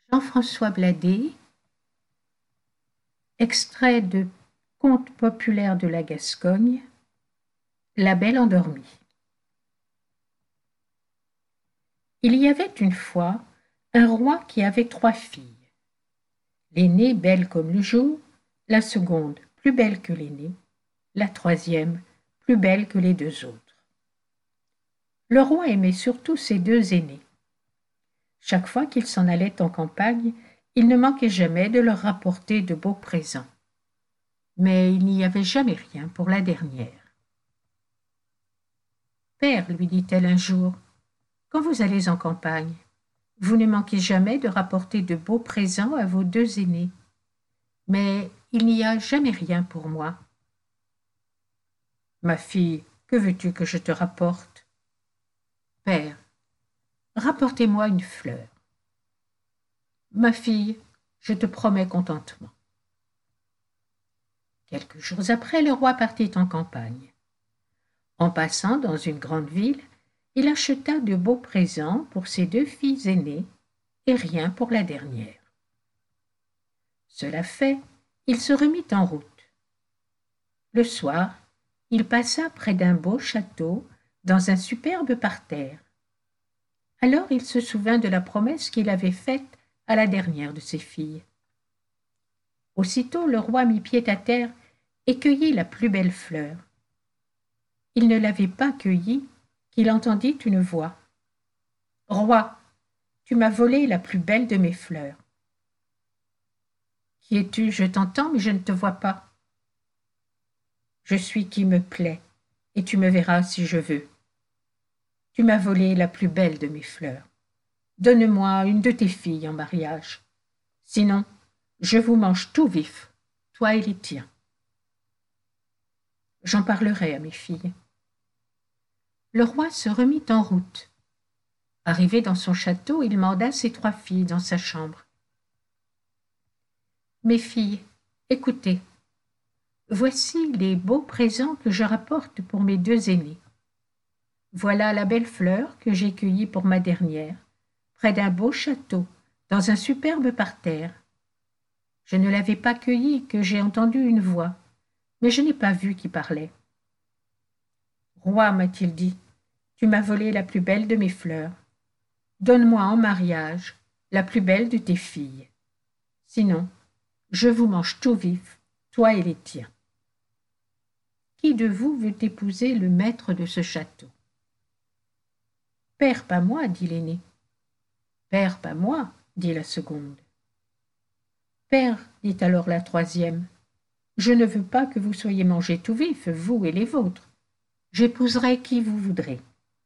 Jean-François Bladet, extrait de Contes populaires de la Gascogne, La Belle endormie. Il y avait une fois un roi qui avait 3 filles. L'aînée belle comme le jour, la seconde plus belle que l'aînée, la troisième plus belle que les 2 autres. Le roi aimait surtout ses 2 aînés. Chaque fois qu'il s'en allait en campagne, il ne manquait jamais de leur rapporter de beaux présents. Mais il n'y avait jamais rien pour la dernière. « Père, lui dit-elle un jour, quand vous allez en campagne, vous ne manquez jamais de rapporter de beaux présents à vos 2 aînés. Mais il n'y a jamais rien pour moi. »« Ma fille, que veux-tu que je te rapporte ?»« Père, rapportez-moi une fleur. »« Ma fille, je te promets contentement. » Quelques jours après, le roi partit en campagne. En passant dans une grande ville, il acheta de beaux présents pour ses 2 filles aînées et rien pour la dernière. Cela fait, il se remit en route. Le soir, il passa près d'un beau château dans un superbe parterre. Alors il se souvint de la promesse qu'il avait faite à la dernière de ses filles. Aussitôt le roi mit pied à terre et cueillit la plus belle fleur. Il ne l'avait pas cueillie qu'il entendit une voix. « Roi, tu m'as volé la plus belle de mes fleurs. »« Qui es-tu ? Je t'entends, mais je ne te vois pas. »« Je suis qui me plaît, et tu me verras si je veux. Tu m'as volé la plus belle de mes fleurs. Donne-moi une de tes filles en mariage. Sinon, je vous mange tout vif, toi et les tiens. »« J'en parlerai à mes filles. » Le roi se remit en route. Arrivé dans son château, il manda ses 3 filles dans sa chambre. « Mes filles, écoutez. Voici les beaux présents que je rapporte pour mes 2 aînés. Voilà la belle fleur que j'ai cueillie pour ma dernière, près d'un beau château, dans un superbe parterre. Je ne l'avais pas cueillie que j'ai entendu une voix, mais je n'ai pas vu qui parlait. « Roi, m'a-t-il dit, tu m'as volé la plus belle de mes fleurs. Donne-moi en mariage la plus belle de tes filles. Sinon, je vous mange tout vif, toi et les tiens. Qui de vous veut épouser le maître de ce château ?»« Père, pas moi, dit l'aîné. »« Père, pas moi, dit la seconde. »« Père, dit alors la troisième, je ne veux pas que vous soyez mangés tout vif, vous et les vôtres. J'épouserai qui vous voudrez. »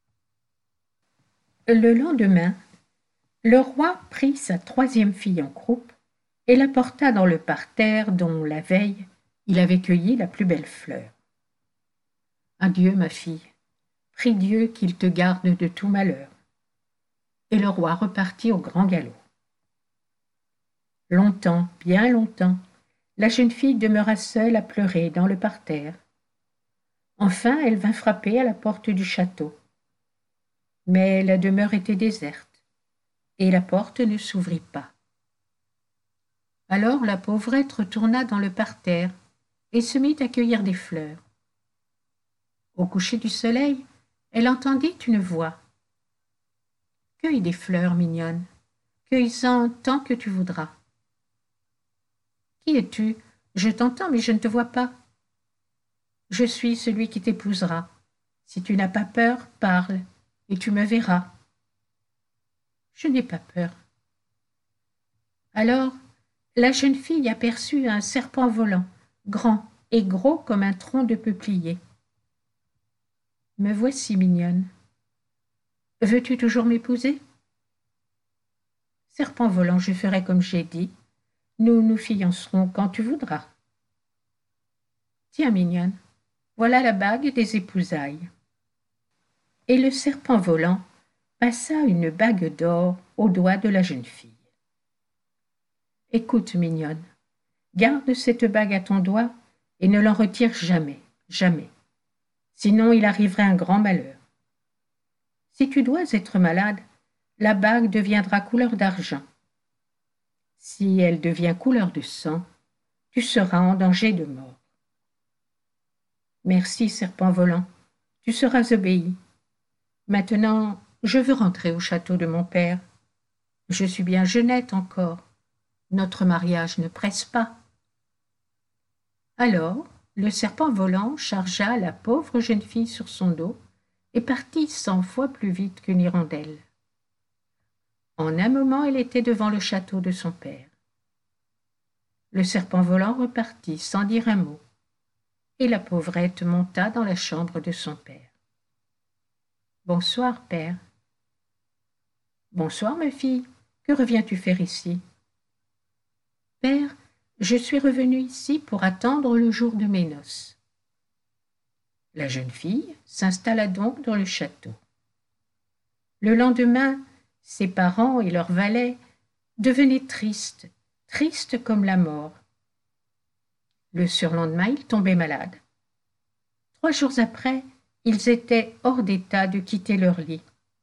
Le lendemain, le roi prit sa 3e fille en croupe et la porta dans le parterre dont, la veille, il avait cueilli la plus belle fleur. « Adieu, ma fille, prie Dieu qu'il te garde de tout malheur. » Et le roi repartit au grand galop. Longtemps, bien longtemps, la jeune fille demeura seule à pleurer dans le parterre. Enfin, elle vint frapper à la porte du château. Mais la demeure était déserte, et la porte ne s'ouvrit pas. Alors la pauvrette retourna dans le parterre et se mit à cueillir des fleurs. Au coucher du soleil, elle entendit une voix. « Cueille des fleurs, mignonne, cueille-en tant que tu voudras. »« Qui es-tu ? Je t'entends, mais je ne te vois pas. »« Je suis celui qui t'épousera. Si tu n'as pas peur, parle, et tu me verras. »« Je n'ai pas peur. » Alors, la jeune fille aperçut un serpent volant, grand et gros comme un tronc de peuplier. « Me voici, mignonne. Veux-tu toujours m'épouser ? » ?»« Serpent volant, je ferai comme j'ai dit. Nous nous fiancerons quand tu voudras. »« Tiens, mignonne, voilà la bague des épousailles. » Et le serpent volant passa une bague d'or au doigt de la jeune fille. « Écoute, mignonne, garde cette bague à ton doigt et ne l'en retire jamais, jamais. Sinon il arriverait un grand malheur. Si tu dois être malade, la bague deviendra couleur d'argent. Si elle devient couleur de sang, tu seras en danger de mort. Merci, serpent volant, tu seras obéi. Maintenant, je veux rentrer au château de mon père. Je suis bien jeunette encore. Notre mariage ne presse pas. Alors, le serpent volant chargea la pauvre jeune fille sur son dos et partit 100 fois plus vite qu'une hirondelle. En un moment, elle était devant le château de son père. Le serpent volant repartit sans dire un mot, et la pauvrette monta dans la chambre de son père. « Bonsoir, père. »« Bonsoir, ma fille. Que reviens-tu faire ici ?»« Père, je suis revenue ici pour attendre le jour de mes noces. » La jeune fille s'installa donc dans le château. Le lendemain, ses parents et leurs valets devenaient tristes, tristes comme la mort. Le surlendemain, ils tombaient malades. 3 jours après, ils étaient hors d'état de quitter leur lit.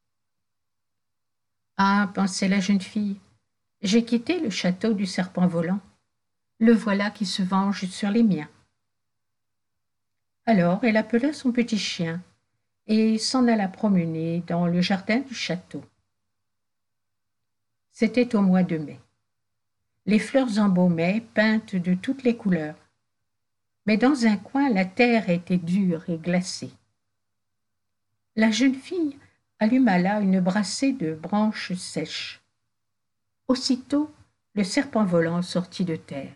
« Ah, pensait la jeune fille, j'ai quitté le château du serpent volant. Le voilà qui se venge sur les miens. » Alors elle appela son petit chien et s'en alla promener dans le jardin du château. C'était au mois de mai. Les fleurs embaumaient, peintes de toutes les couleurs. Mais dans un coin, la terre était dure et glacée. La jeune fille alluma là une brassée de branches sèches. Aussitôt, le serpent volant sortit de terre.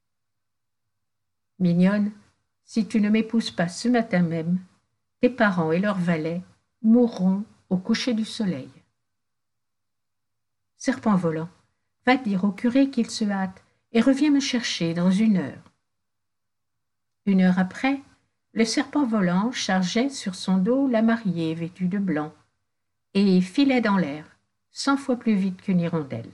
« Mignonne, si tu ne m'épouses pas ce matin même, tes parents et leurs valets mourront au coucher du soleil. » « Serpent volant, va dire au curé qu'il se hâte et reviens me chercher dans 1 heure. » 1 heure après, le serpent volant chargeait sur son dos la mariée vêtue de blanc et filait dans l'air 100 fois plus vite qu'une hirondelle.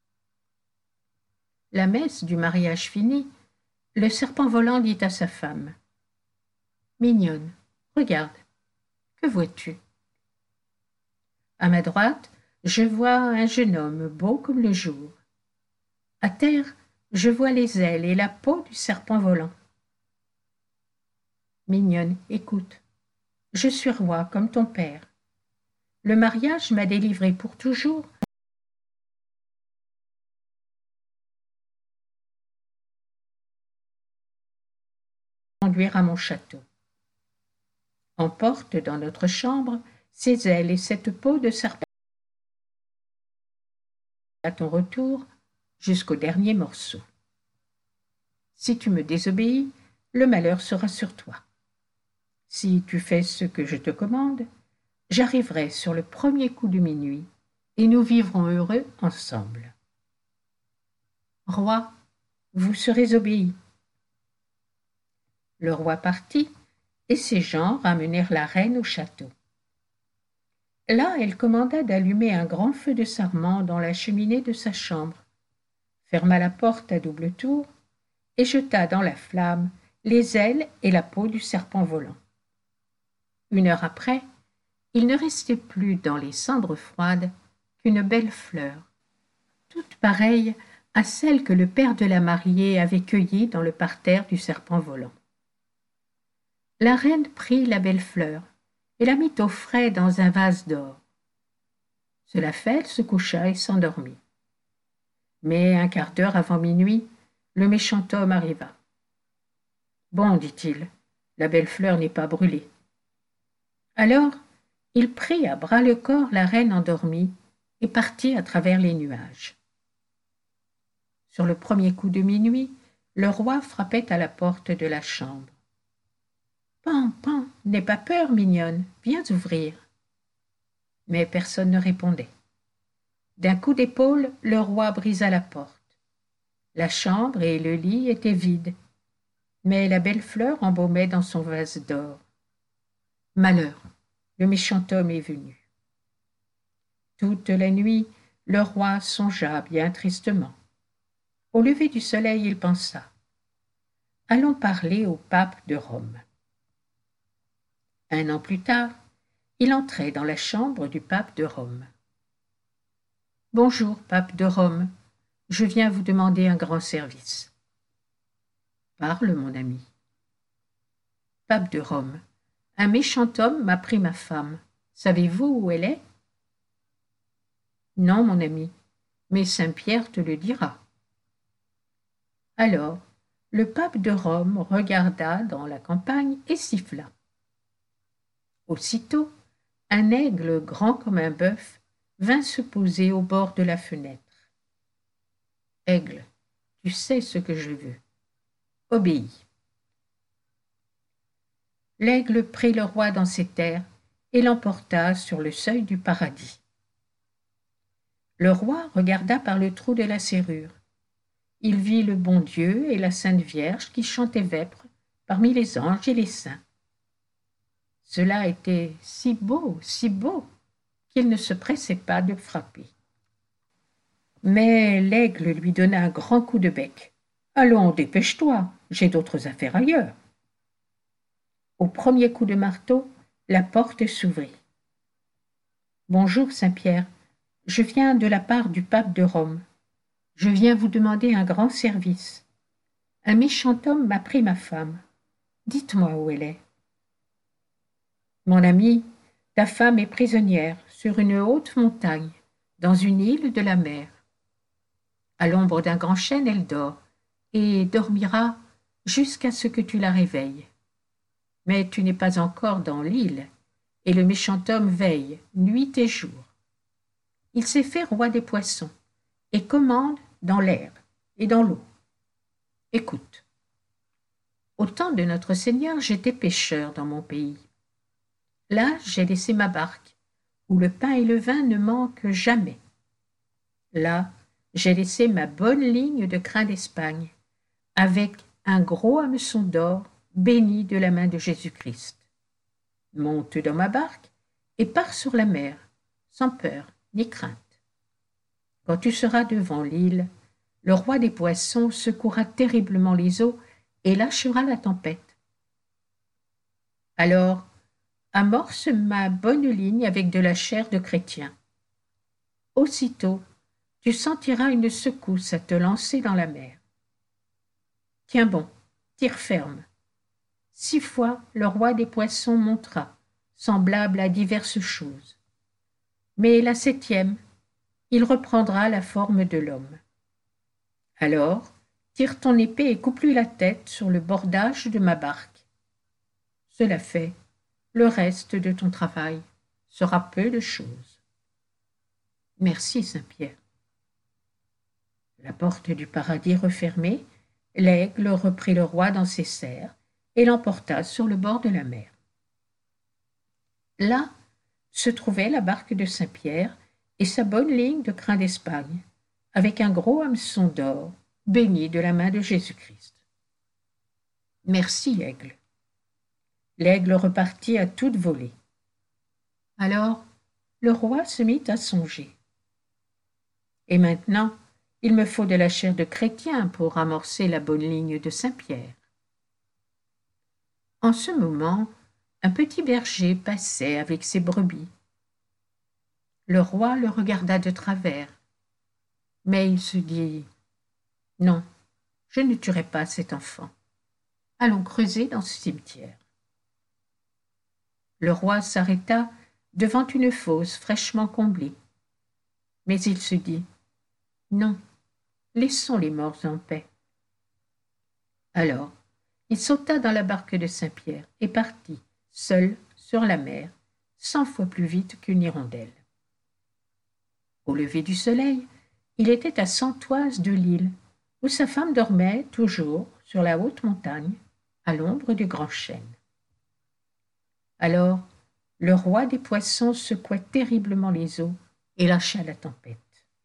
La messe du mariage finie, le serpent volant dit à sa femme : « Mignonne, regarde, que vois-tu ? » À ma droite, je vois un jeune homme beau comme le jour. À terre, je vois les ailes et la peau du serpent volant. Mignonne, écoute, je suis roi comme ton père. Le mariage m'a délivré pour toujours. Conduire à mon château. Emporte dans notre chambre ces ailes et cette peau de serpent. À ton retour, jusqu'au dernier morceau. Si tu me désobéis, le malheur sera sur toi. Si tu fais ce que je te commande, j'arriverai sur le premier coup de minuit et nous vivrons heureux ensemble. Roi, vous serez obéi. » Le roi partit et ses gens ramenèrent la reine au château. Là, elle commanda d'allumer un grand feu de sarment dans la cheminée de sa chambre, ferma la porte à double tour et jeta dans la flamme les ailes et la peau du serpent volant. 1 heure après, il ne restait plus dans les cendres froides qu'une belle fleur, toute pareille à celle que le père de la mariée avait cueillie dans le parterre du serpent volant. La reine prit la belle fleur et la mit au frais dans un vase d'or. Cela fait, elle se coucha et s'endormit. Mais 1/4 d'heure avant minuit, le méchant homme arriva. « Bon, dit-il, la belle fleur n'est pas brûlée. » Alors, il prit à bras-le-corps la reine endormie et partit à travers les nuages. Sur le premier coup de minuit, le roi frappait à la porte de la chambre. « Pan, pan, n'aie pas peur, mignonne, viens ouvrir. » Mais personne ne répondait. D'un coup d'épaule, le roi brisa la porte. La chambre et le lit étaient vides, mais la belle fleur embaumait dans son vase d'or. Malheur, le méchant homme est venu. Toute la nuit, le roi songea bien tristement. Au lever du soleil, il pensa : « Allons parler au pape de Rome. » 1 an plus tard, il entrait dans la chambre du pape de Rome. « Bonjour, pape de Rome, je viens vous demander un grand service. » »« Parle, mon ami. » »« Pape de Rome, un méchant homme m'a pris ma femme. Savez-vous où elle est ? » ?»« Non, mon ami, mais saint Pierre te le dira. » Alors, le pape de Rome regarda dans la campagne et siffla. Aussitôt, un aigle grand comme un bœuf vint se poser au bord de la fenêtre. « Aigle, tu sais ce que je veux. Obéis. » L'aigle prit le roi dans ses terres et l'emporta sur le seuil du paradis. Le roi regarda par le trou de la serrure. Il vit le bon Dieu et la Sainte Vierge qui chantaient vêpres parmi les anges et les saints. Cela était si beau, qu'il ne se pressait pas de frapper. Mais l'aigle lui donna un grand coup de bec. « Allons, dépêche-toi, j'ai d'autres affaires ailleurs. » Au premier coup de marteau, la porte s'ouvrit. « Bonjour, Saint-Pierre, je viens de la part du pape de Rome. Je viens vous demander un grand service. Un méchant homme m'a pris ma femme. Dites-moi où elle est. » »« Mon ami, ta femme est prisonnière sur une haute montagne, dans une île de la mer. À l'ombre d'un grand chêne, elle dort, et dormira jusqu'à ce que tu la réveilles. Mais tu n'es pas encore dans l'île, et le méchant homme veille nuit et jour. Il s'est fait roi des poissons, et commande dans l'air et dans l'eau. Écoute. Au temps de notre Seigneur, j'étais pêcheur dans mon pays. Là, j'ai laissé ma barque, où le pain et le vin ne manquent jamais. Là, j'ai laissé ma bonne ligne de crin d'Espagne, avec un gros hameçon d'or béni de la main de Jésus-Christ. Monte dans ma barque et pars sur la mer, sans peur ni crainte. Quand tu seras devant l'île, le roi des poissons secouera terriblement les eaux et lâchera la tempête. Alors, amorce ma bonne ligne avec de la chair de chrétien. Aussitôt, tu sentiras une secousse à te lancer dans la mer. Tiens bon, tire ferme. 6 fois le roi des poissons montera, semblable à diverses choses. Mais la 7e, il reprendra la forme de l'homme. Alors, tire ton épée et coupe-lui la tête sur le bordage de ma barque. Cela fait, le reste de ton travail sera peu de choses. Merci, Saint-Pierre. La porte du paradis refermée, l'aigle reprit le roi dans ses serres et l'emporta sur le bord de la mer. Là se trouvait la barque de Saint-Pierre et sa bonne ligne de crin d'Espagne, avec un gros hameçon d'or, béni de la main de Jésus-Christ. Merci, aigle. L'aigle repartit à toute volée. Alors, le roi se mit à songer. Et maintenant, il me faut de la chair de chrétien pour amorcer la bonne ligne de Saint-Pierre. En ce moment, un petit berger passait avec ses brebis. Le roi le regarda de travers, mais il se dit « Non, je ne tuerai pas cet enfant. Allons creuser dans ce cimetière. » Le roi s'arrêta devant une fosse fraîchement comblée. Mais il se dit « Non, laissons les morts en paix. » Alors, il sauta dans la barque de Saint-Pierre et partit, seul, sur la mer, 100 fois plus vite qu'une hirondelle. Au lever du soleil, il était à 100 toises de l'île, où sa femme dormait toujours sur la haute montagne, à l'ombre du grand chêne. Alors, le roi des poissons secoua terriblement les eaux et lâcha la tempête.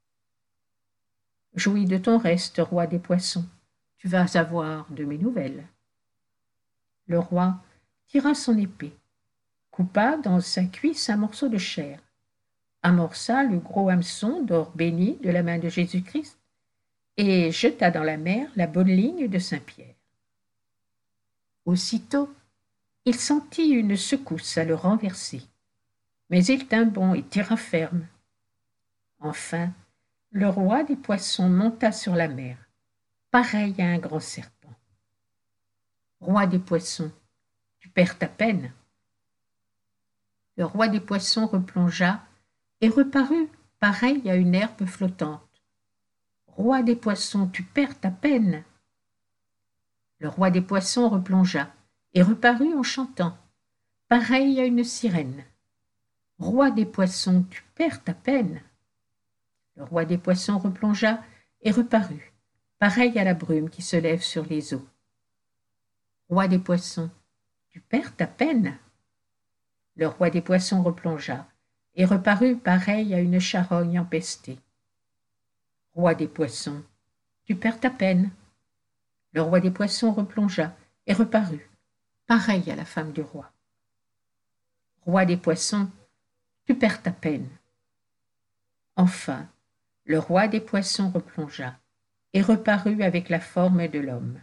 « Jouis de ton reste, roi des poissons, tu vas avoir de mes nouvelles. » Le roi tira son épée, coupa dans sa cuisse un morceau de chair, amorça le gros hameçon d'or béni de la main de Jésus-Christ et jeta dans la mer la bonne ligne de Saint-Pierre. Aussitôt, il sentit une secousse à le renverser, mais il tint bon et tira ferme. Enfin, le roi des poissons monta sur la mer, pareil à un grand serpent. Roi des poissons, tu perds ta peine. Le roi des poissons replongea et reparut pareil à une herbe flottante. Roi des poissons, tu perds ta peine. Le roi des poissons replongea et reparut en chantant, pareil à une sirène. Roi des poissons, tu perds ta peine. Le roi des poissons replongea et reparut, pareil à la brume qui se lève sur les eaux. Roi des poissons, tu perds ta peine. Le roi des poissons replongea et reparut pareil à une charogne empestée. Roi des poissons, tu perds ta peine. Le roi des poissons replongea et reparut, pareil à la femme du roi. Roi des poissons, tu perds ta peine. Enfin, le roi des poissons replongea et reparut avec la forme de l'homme.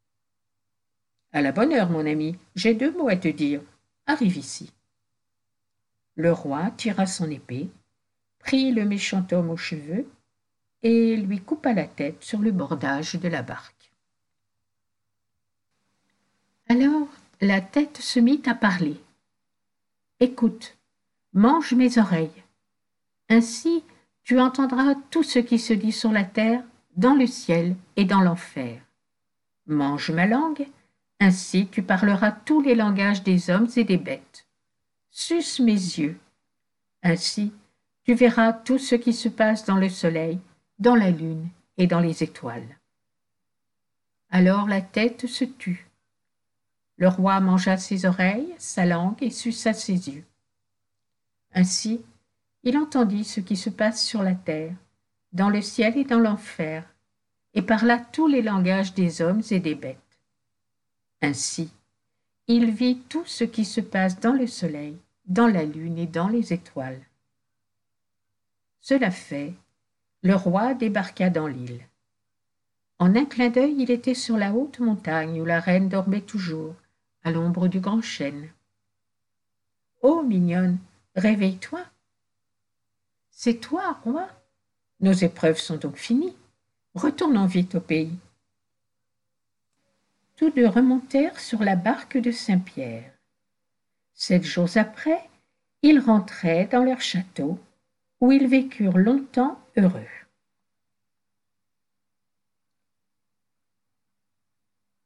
À la bonne heure, mon ami, j'ai 2 mots à te dire. Arrive ici. Le roi tira son épée, prit le méchant homme aux cheveux et lui coupa la tête sur le bordage de la barque. Alors la tête se mit à parler. Écoute, mange mes oreilles. Ainsi tu entendras tout ce qui se dit sur la terre, dans le ciel et dans l'enfer. Mange ma langue, ainsi tu parleras tous les langages des hommes et des bêtes. Suce mes yeux, ainsi tu verras tout ce qui se passe dans le soleil, dans la lune et dans les étoiles. Alors la tête se tut. Le roi mangea ses oreilles, sa langue et suça ses yeux. Ainsi, il entendit ce qui se passe sur la terre, dans le ciel et dans l'enfer, et parla tous les langages des hommes et des bêtes. Ainsi, il vit tout ce qui se passe dans le soleil, dans la lune et dans les étoiles. Cela fait, le roi débarqua dans l'île. En un clin d'œil, il était sur la haute montagne où la reine dormait toujours, à l'ombre du grand chêne. « Oh, mignonne, réveille-toi !»« C'est toi, roi ? Nos épreuves sont donc finies. Retournons vite au pays. » Tous deux remontèrent sur la barque de Saint-Pierre. 7 jours après, ils rentraient dans leur château, où ils vécurent longtemps heureux.